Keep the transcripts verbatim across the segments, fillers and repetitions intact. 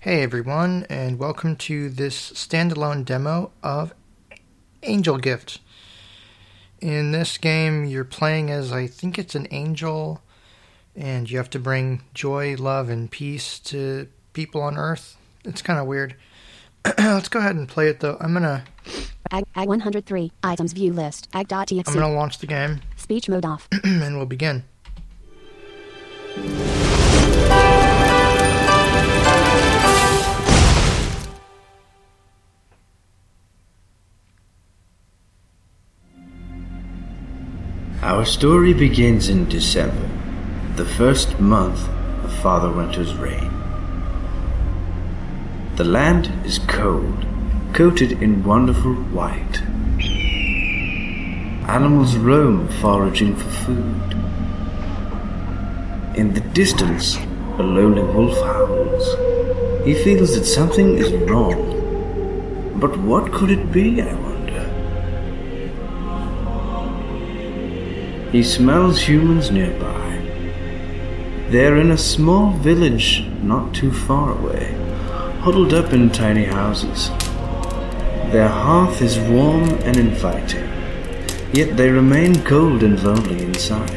Hey everyone, and welcome to this standalone demo of Angel Gift. In this game, you're playing as, I think it's an angel, and you have to bring joy, love, and peace to people on Earth. It's kind of weird. Let's go ahead and play it though. I'm gonna... Ag, Ag one hundred three, items view list, ag.txt. I'm gonna launch the game. Speech mode off. And we'll begin. Our story begins in December, the first month of Father Winter's reign. The land is cold, coated in wonderful white. Animals roam foraging for food. In the distance, a lonely wolf howls. He feels that something is wrong. But what could it be, I wonder? He smells humans nearby. They're in a small village not too far away, huddled up in tiny houses. Their hearth is warm and inviting, yet they remain cold and lonely inside.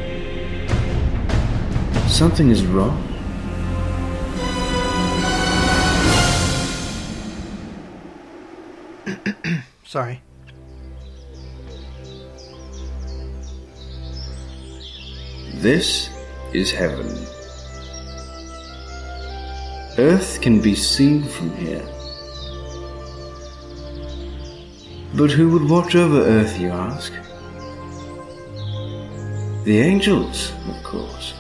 Something is wrong. Sorry. This is heaven. Earth can be seen from here. But who would watch over Earth, you ask? The angels, of course.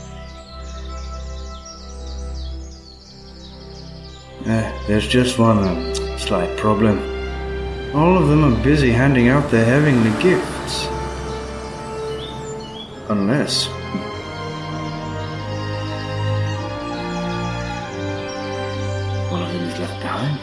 Uh, there's just one uh, slight problem. All of them are busy handing out their heavenly gifts. Unless... one of them is left behind.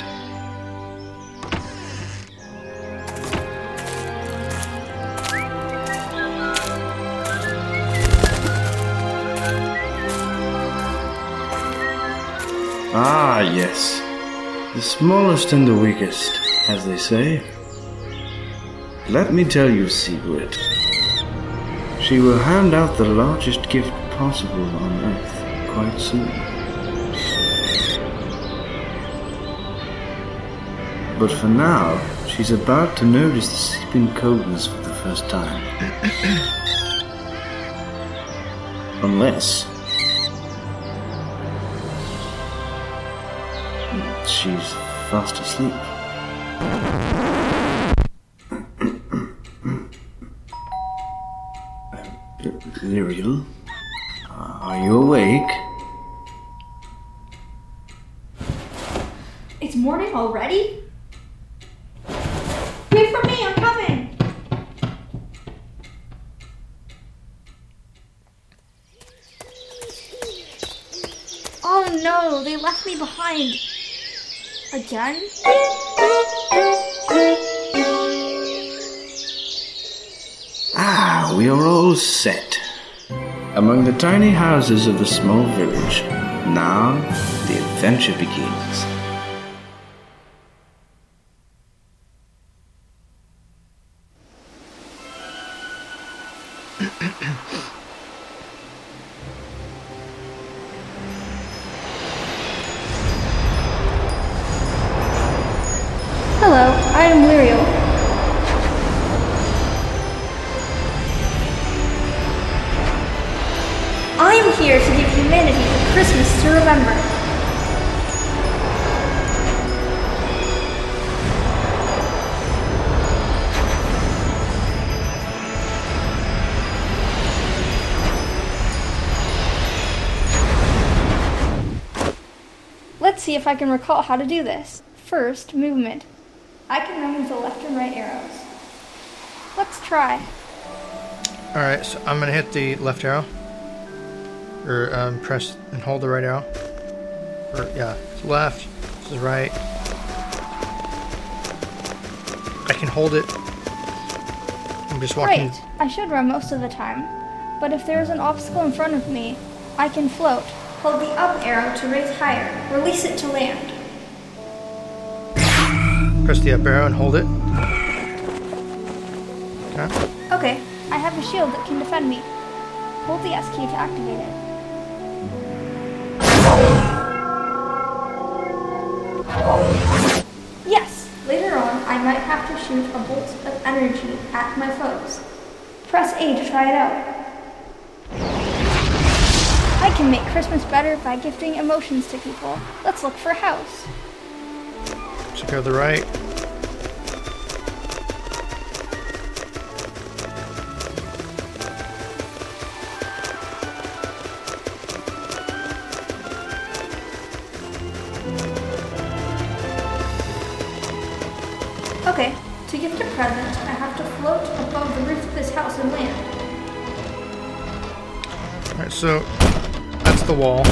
Ah, yes. The smallest and the weakest, as they say. Let me tell you a secret. She will hand out the largest gift possible on Earth quite soon. But for now, she's about to notice the seeping coldness for the first time. Unless... she's fast asleep. Lyriel, are you awake? It's morning already? Wait for me, I'm coming! Oh no, they left me behind. Again? Ah, we are all set. Among the tiny houses of the small village, now the adventure begins. Hello, I am Lyriel. I am here to give humanity a Christmas to remember. Let's see if I can recall how to do this. First, movement. I can run with the left and right arrows. Let's try. Alright, so I'm gonna hit the left arrow. Or um, press and hold the right arrow. Or, yeah, it's left, this is right. I can hold it. I'm just walking. Right, I should run most of the time. But if there is an obstacle in front of me, I can float. Hold the up arrow to raise higher. Release it to land. Press the up arrow and hold it. Okay. Okay, I have a shield that can defend me. Hold the S key to activate it. Yes! Later on, I might have to shoot a bolt of energy at my foes. Press A to try it out. I can make Christmas better by gifting emotions to people. Let's look for a house. So go to the right. Okay, to gift a present, I have to float above the roof of this house and land. Alright, so that's the wall.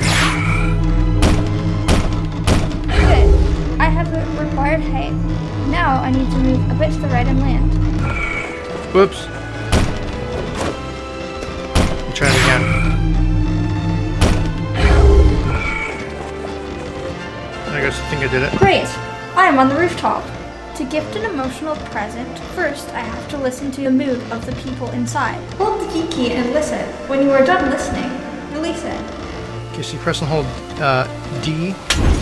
Good. I have the required height. Now I need to move a bit to the right and land. Whoops. Let me try it again. I guess I think I did it. Great! I am on the rooftop. To gift an emotional present, first I have to listen to the mood of the people inside. Hold the D key and listen. When you are done listening, release it. Okay, so you press and hold uh, D.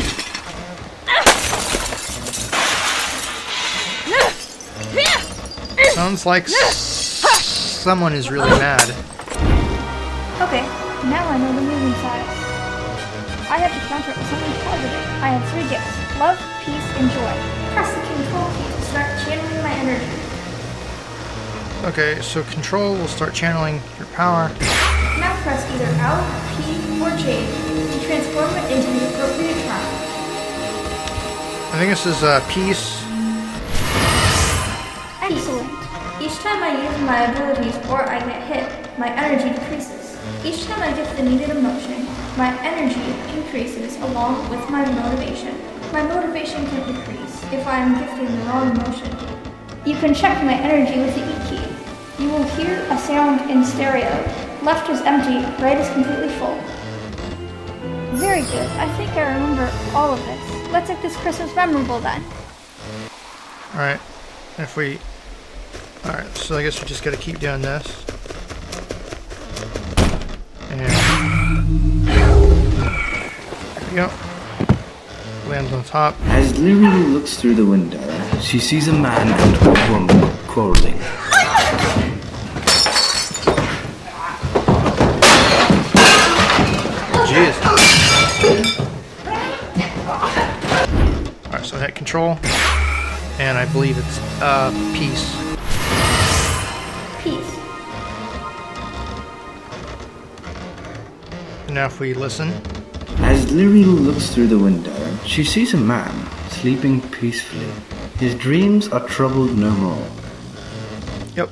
Sounds like s- someone is really mad. Okay, now I know the mood inside. I have to counter it with something positive. I have three gifts: love, peace, and joy. Press the control key to start channeling my energy. Okay, so control will start channeling your power. Now press either L, P, or J to transform it into the appropriate term. I think this is uh, peace. Excellent. Each time I use my abilities or I get hit, my energy decreases. Each time I gift the needed emotion, my energy increases along with my motivation. My motivation can decrease if I am gifting the wrong emotion. You can check my energy with the E key. You will hear a sound in stereo. Left is empty, right is completely full. Very good. I think I remember all of this. Let's make this Christmas memorable then. Alright, if we... Alright, so I guess we just gotta keep doing this. And... There we go. Lands on top. As Lyria looks through the window, she sees a man and a woman quarreling. Jeez. Alright, so I hit control. And I believe it's uh, peace. Peace. Now if we listen. As Lyria looks through the window, she sees a man sleeping peacefully. His dreams are troubled no more. Yep.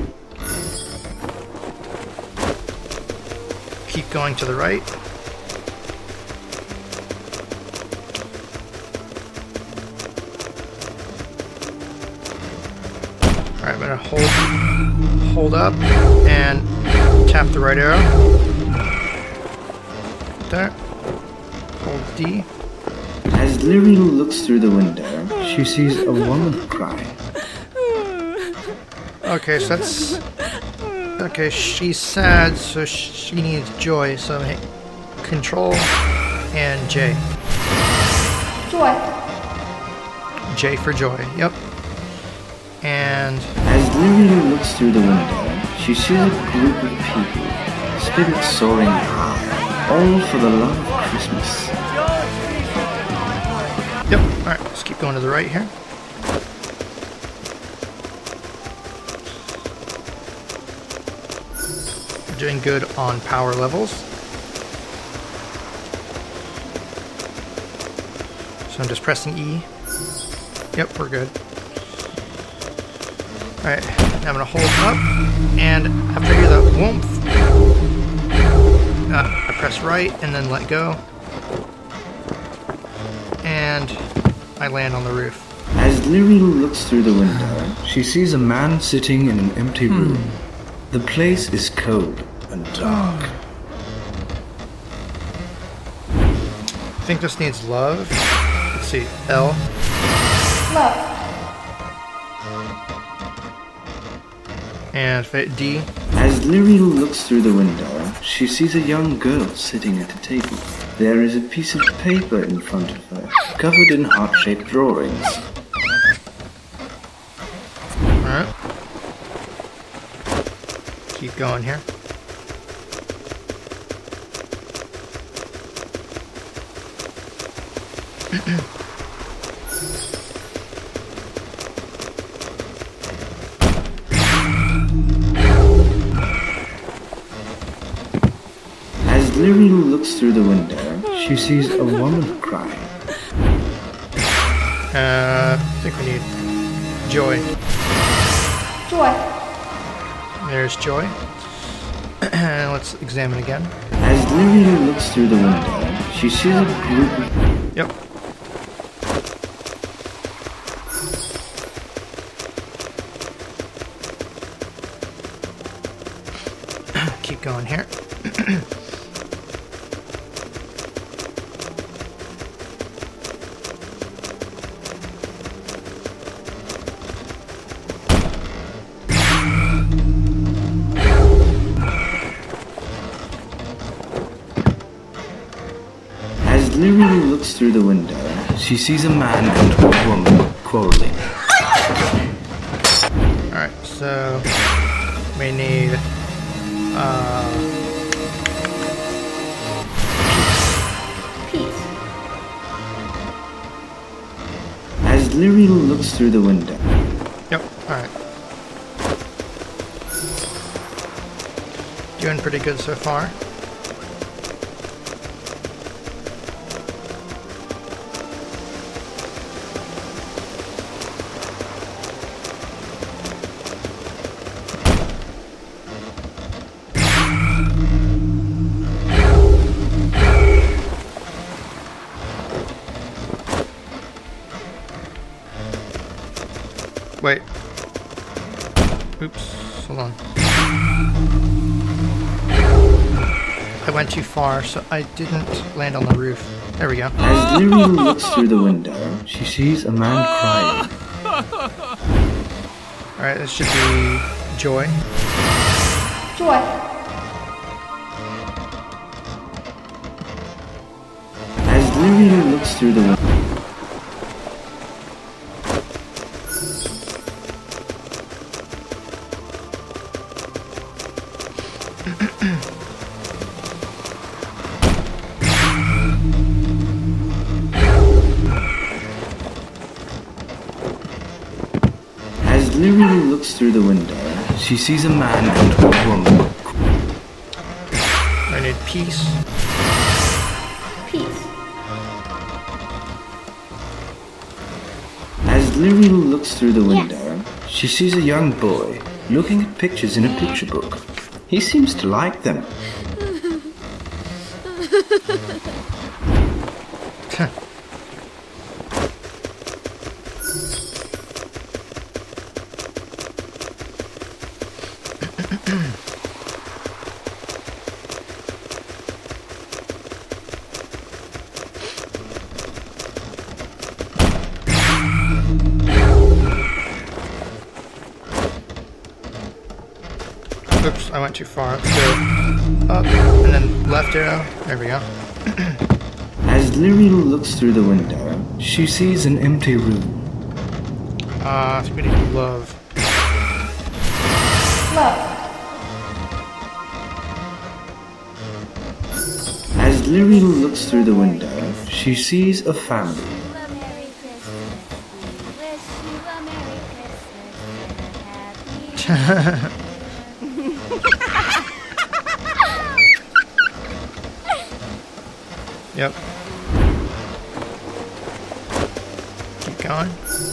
Keep going to the right. Alright, I'm gonna hold hold up and tap the right arrow. There. Hold D. As Lyria looks through the window, she sees a woman crying. Okay, so that's... Okay, she's sad, so she needs joy, so hit Control and J. Joy. J for joy, yep. And... As Lyria looks through the window, she sees a group of people, spirits soaring high, all for the love of Christmas. Yep, alright, let's keep going to the right here. We're doing good on power levels. So I'm just pressing E. Yep, we're good. Alright, now I'm going to hold up, and after I hear the whoomph, uh, I press right and then let go. And I land on the roof. As Lyria looks through the window, she sees a man sitting in an empty room. Hmm. The place is cold and dark. think this needs love. Let's see. L. Love. And D. As Lyriel looks through the window, she sees a young girl sitting at a table. There is a piece of paper in front of her, covered in heart-shaped drawings. Alright. Keep going here. As Lyriel looks through the window, she sees a woman crying. Uh, I think we need Joy. Joy. There's Joy. Let's examine again. As Lyriel looks through the window, she sees a group of... Yep. Keep going here. As Lyriel looks through the window, she sees a man and a woman quarreling. Alright, so we need uh Peace. As Lyriel looks through the window, Yep, alright. Doing pretty good so far. Wait. Oops, hold on. I went too far, so I didn't land on the roof. There we go. as Lyriel looks through the window, she sees a man crying. Alright, this should be Joy. Joy. As Lyriel looks through the window, as Lyriel looks through the window, she sees a man and a woman. I need peace. Peace. As Lyriel looks through the window, she sees a young boy looking at pictures in a picture book. He seems to like them. Oops, I went too far. Let's go up and then left arrow. There we go. As Lyriel looks through the window, she sees an empty room. Uh, so we need love. Love. As Lyriel looks through the window, she sees a family. Yep. Keep going.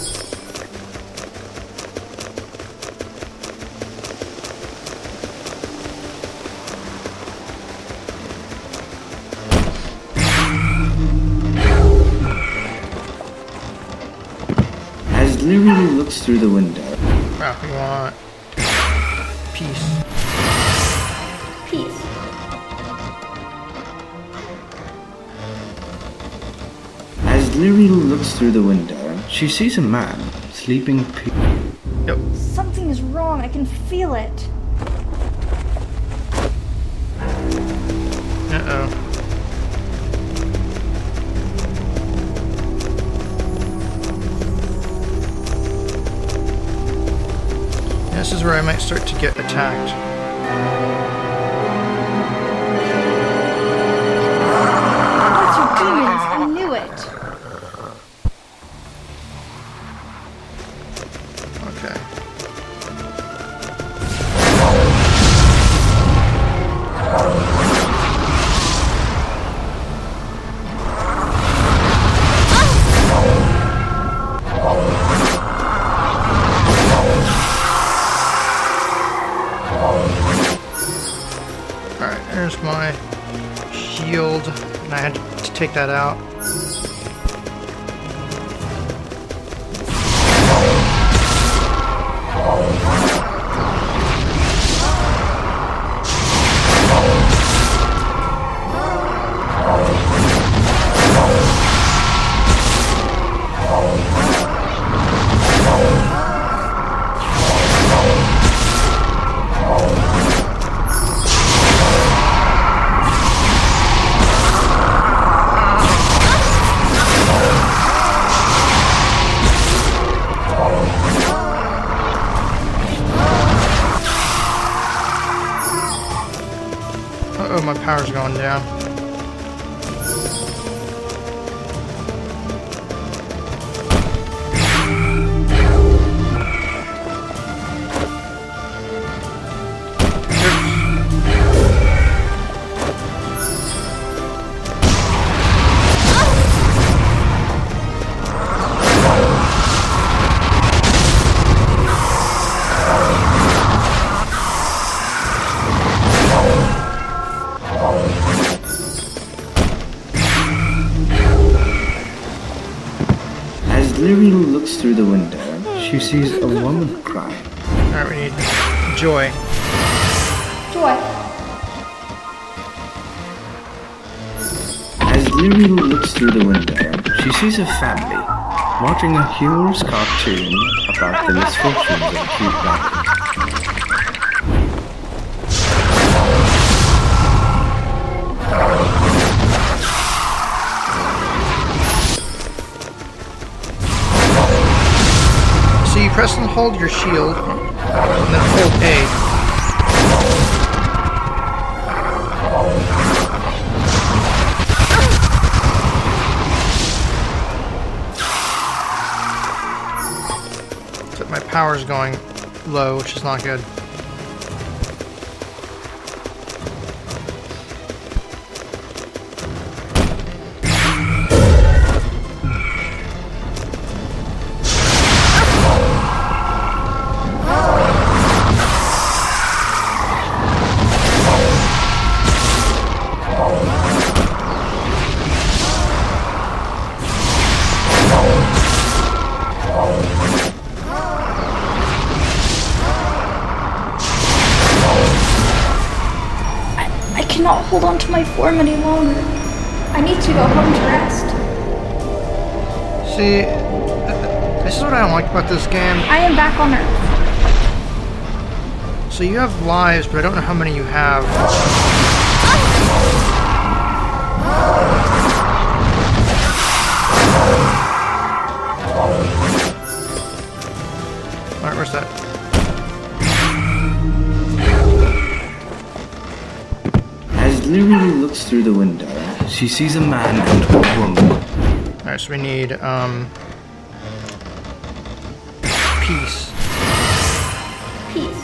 As Lyriel looks through the window, Wow, we want peace. Peace. Lyriel looks through the window, she sees a man sleeping peacefully. Yep. Something is wrong. I can feel it. Uh-oh. This is where I might start to get attacked. That's your demons. I knew it. Okay. Alright, there's my shield, and I had to take that out. Uh-oh, my power's going down. Lyriel looks through the window. She sees a woman crying. Alright, we need Joy. Joy. As Lyriel looks through the window, she sees a family watching a humorous cartoon about the misfortunes of a cute rabbit. So you press and hold your shield, and then hold A. But my power's going low, which is not good. I cannot hold on to my form any longer. I need to go home to rest. See, th- this is what I don't like about this game. I am back on Earth. So you have lives, but I don't know how many you have. Alright, where's that? As Lyriel looks through the window, she sees a man and a woman. Alright, so we need, um... peace. Peace.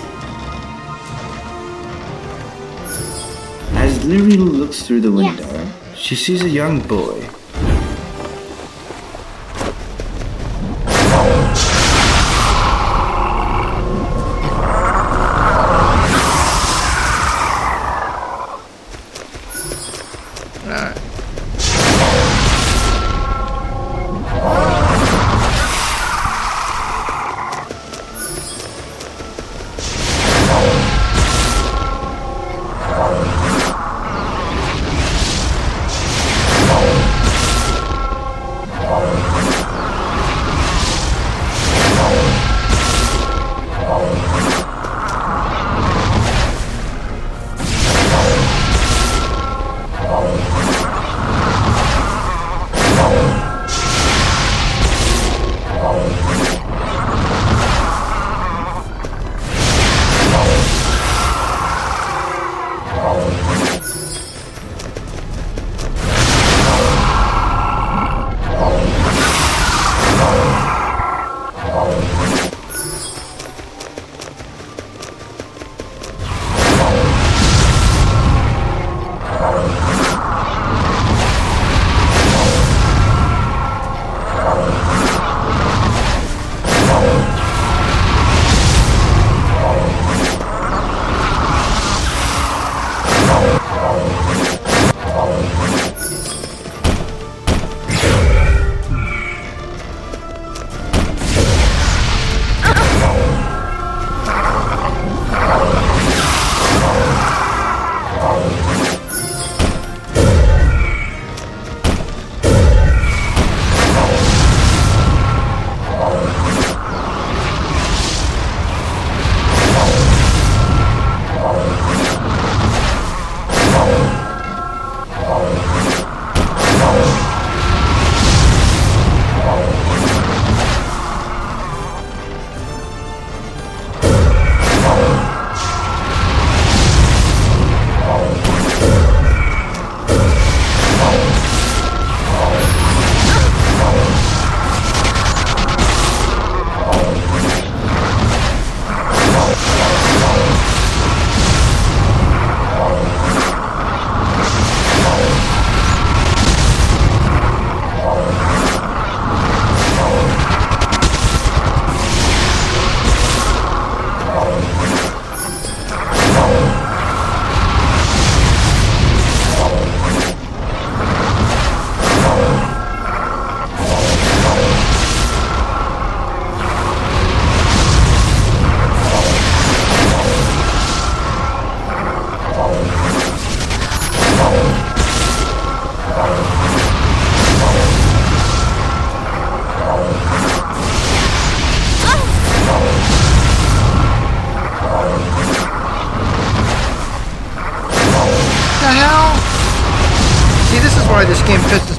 As Lyriel looks through the window, Yes. she sees a young boy. Alright.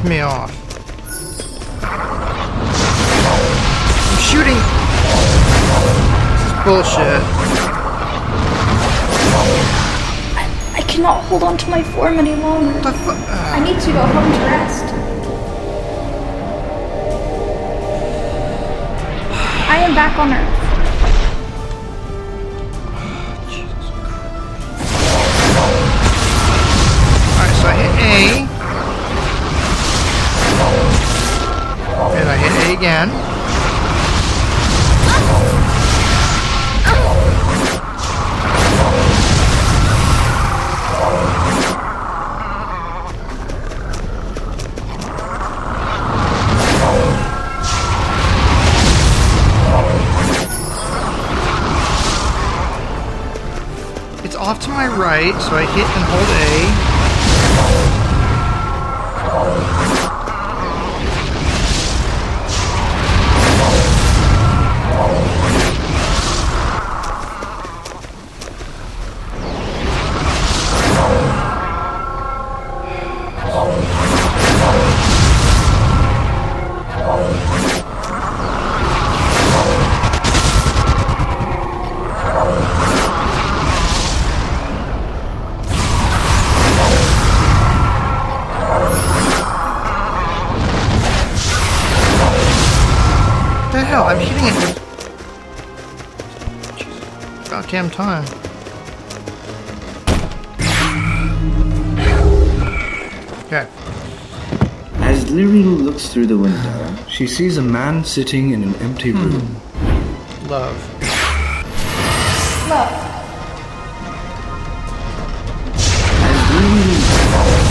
piss me off. I'm shooting. This is bullshit. I, I cannot hold on to my form any longer. The fu- uh, I need to go home to rest. I am back on Earth. Alright, so I hit A. And I hit A again. It's off to my right, so I hit and hold A. What the hell? I'm hitting it with... Jesus. About damn time. Okay. As Lyriel looks through the window, she sees a man sitting in an empty room. Love. Love. As Lyriel...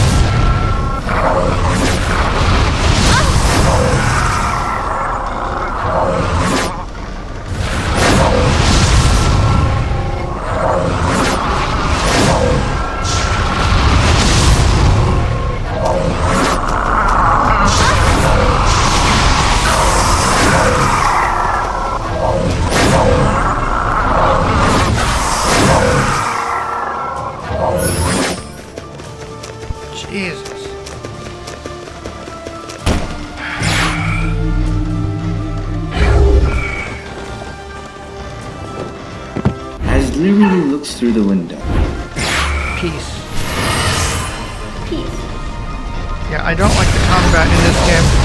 Jesus. As Lyriel looks through the window, Peace. Peace. Yeah, I don't like the combat in this game.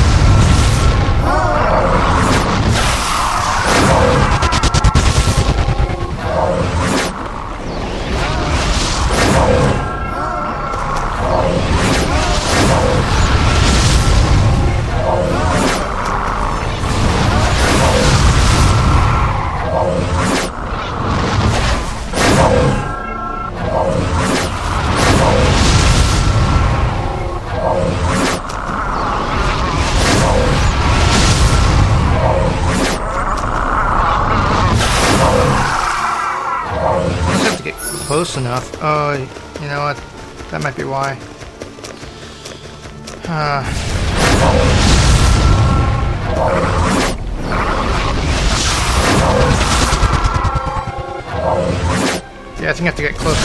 I just have to get close enough. Oh, you know what? That might be why. Uh. Yeah, I think I have to get close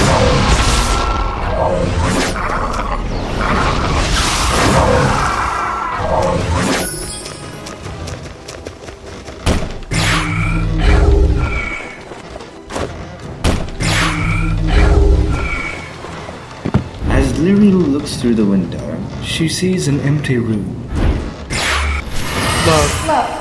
as Lyriel looks through the window, she sees an empty room. Love. Love.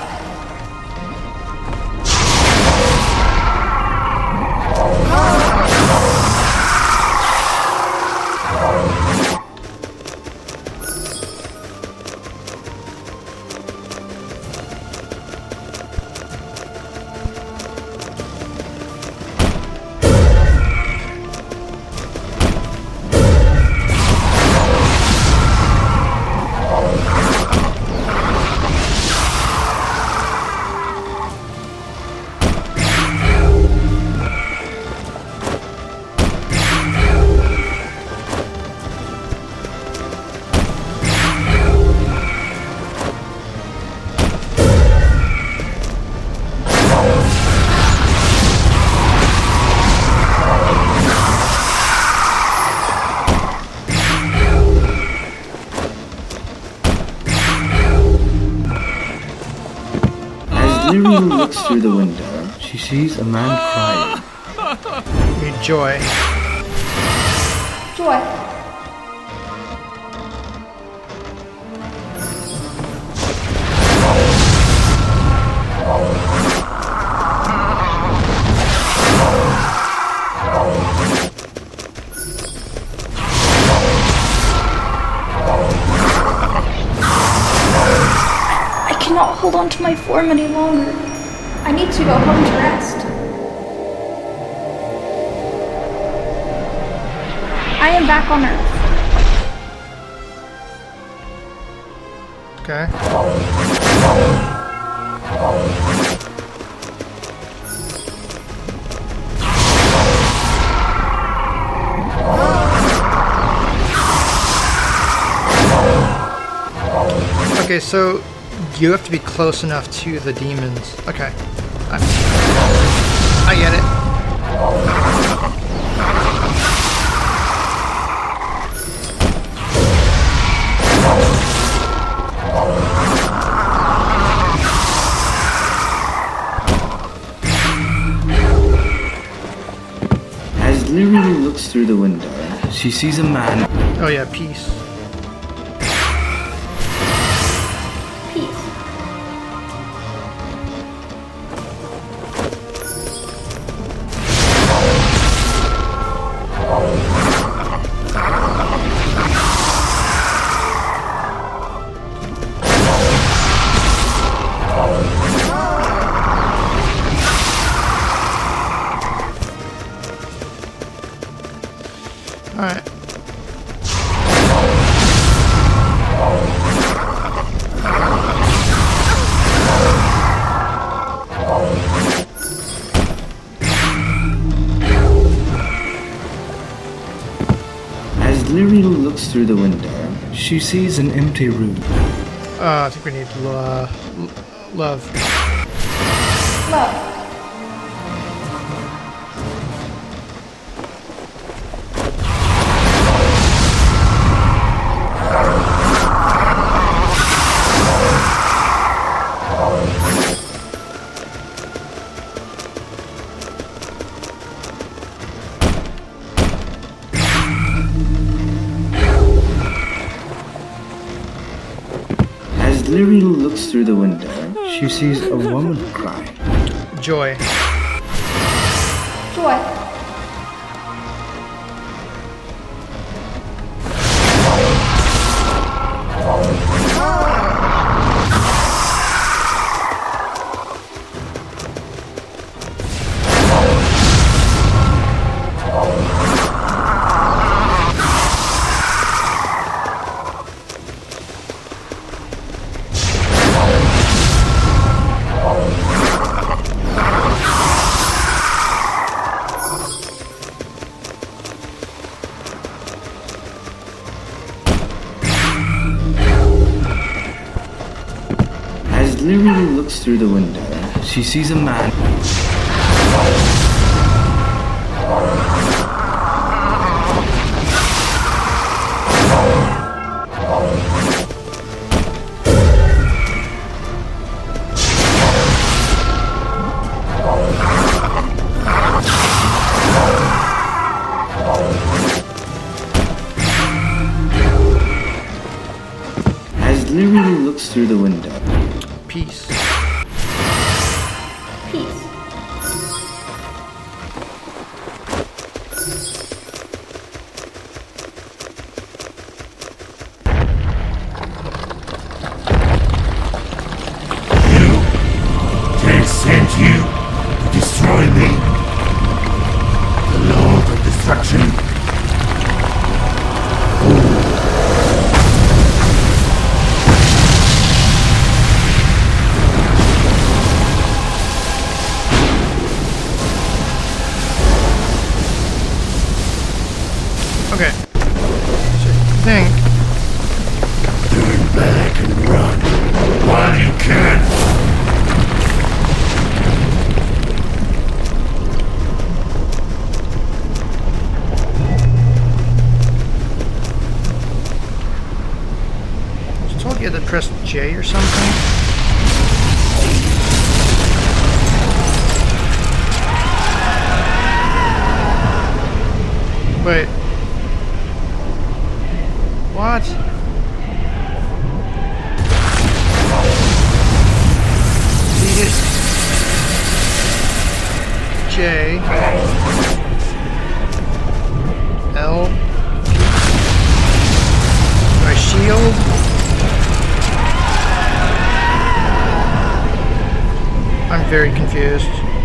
Lyria looks through the window, she sees a man crying. Need Joy. Joy. I cannot hold on to my form any longer. I need to go home to rest. I am back on Earth. Okay. Okay, so you have to be close enough to the demons. Okay. I, I get it. As Lyria looks through the window, she sees a man. Oh yeah, peace. Peace. Alright. As Lyria looks through the window, she sees an empty room. Uh, I think we need lo- love. Love. As Lyria looks through the window, she sees a woman crying. Joy. Joy. As Lyria looks through the window, she sees a man. As Lyria looks through the window, Peace. Peace. They sent you to destroy me. The Lord of Destruction. Wait. What? J L my shield. I'm very confused.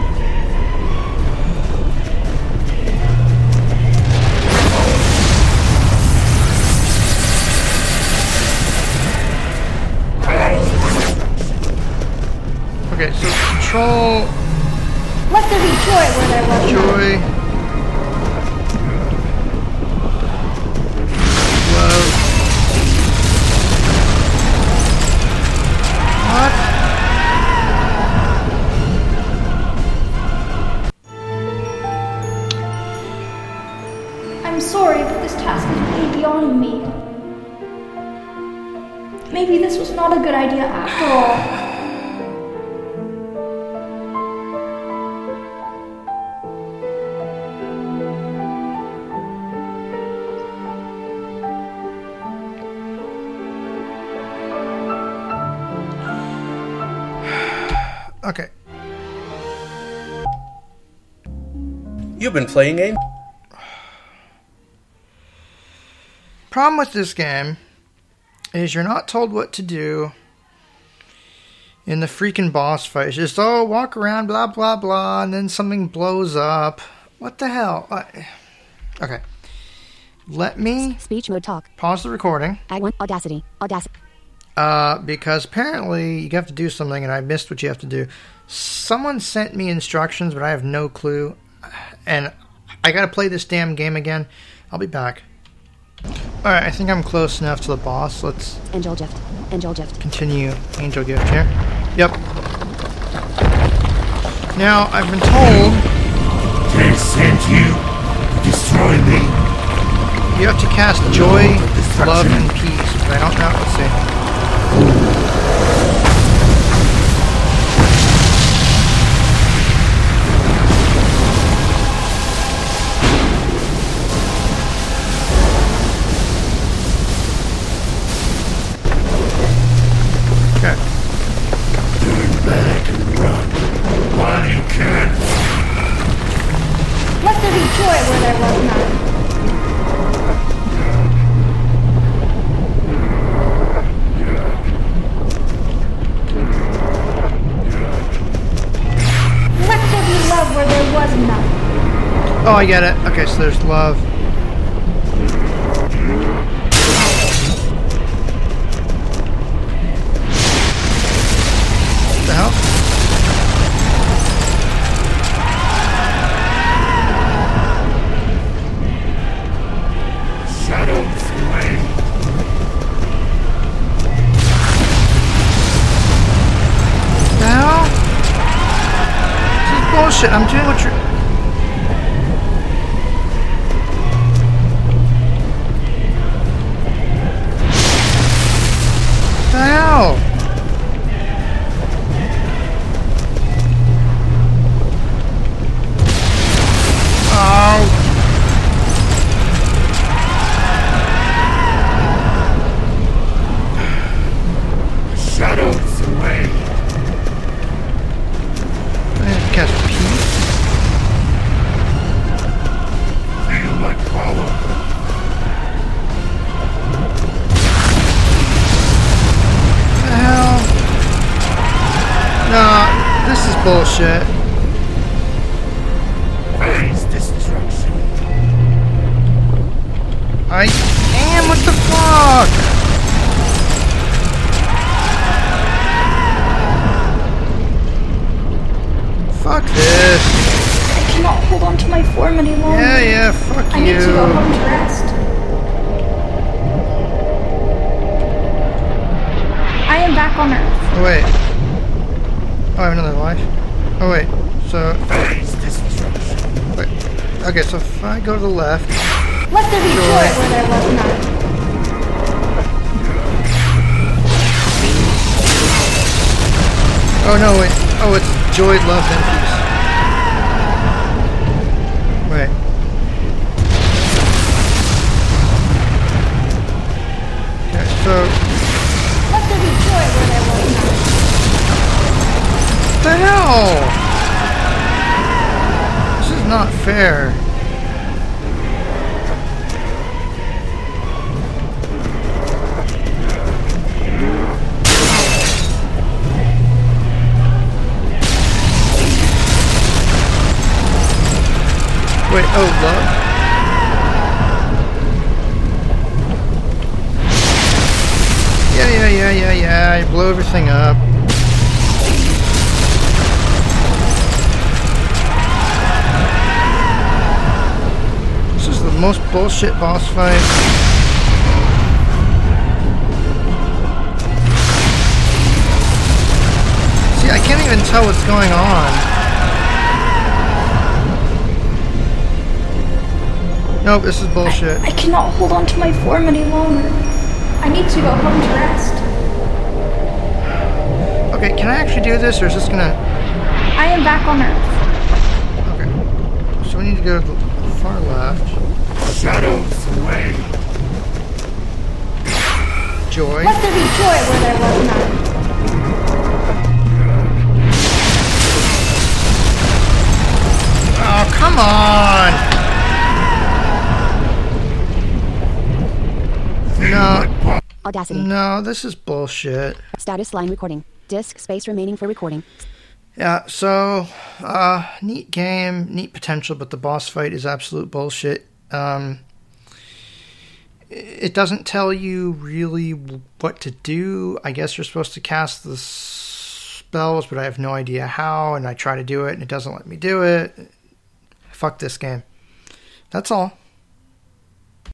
Okay, so control. Let there be joy where there was Joy. Love. What? I'm sorry, but this task is way beyond me. Maybe this was not a good idea after all. Okay. You've been playing Angel. Problem with this game is you're not told what to do in the freaking boss fight. It's just, oh, walk around, blah, blah, blah, and then something blows up. What the hell? I... Okay. Let me Speech mode talk. pause the recording. Ag one. Audacity. Audacity. Uh, because apparently you have to do something and I missed what you have to do. Someone sent me instructions, but I have no clue. And I gotta play this damn game again. I'll be back. Alright, I think I'm close enough to the boss. Let's Angel gift. Angel gift. continue Angel Gift here. Yep. Now, I've been told They sent you to destroy me. you have to cast joy, love, and peace. But I don't know. Let's see. Okay. Turn back and run while you can. Let there be joy where there was none. Let there be love where there was none. Oh, I get it. Okay, so there's love. What the hell? Shadows away. What the hell? This is bullshit. I'm doing what you're... What the hell? Oh. Shadows away. I have to cast peace. Feel my power. What the hell? No, this is bullshit. Face destruction. I am. What the fuck? Fuck this. I cannot hold on to my form any longer. Yeah, yeah, fuck I you. need to go home to rest. I am back on Earth. Oh, wait. Oh, I have another life. Oh, wait. So, Face destruction. wait. Okay, so if I go to the left. Let there be Joy. joy where there was none. Oh, no, wait. Oh, it's joy, love, and peace. Wait. So, Let there be joy where there was none. what the hell? This is not fair. Wait, oh, love? Yeah, yeah, yeah, yeah, yeah. You blow everything up. This is the most bullshit boss fight. See, I can't even tell what's going on. Nope, this is bullshit. I cannot hold on to my form any longer. I need to go home to rest. Okay, can I actually do this, or is this gonna... I am back on Earth. Okay. So we need to go to the far left. Shadows away. Joy. Let there be joy where there was none. Oh, come on! No, Audacity. no, this is bullshit. Status line recording. Disk space remaining for recording. Yeah, so, uh, neat game, neat potential, but the boss fight is absolute bullshit. Um, it doesn't tell you really what to do. I guess you're supposed to cast the spells, but I have no idea how, and I try to do it, and it doesn't let me do it. Fuck this game. That's all.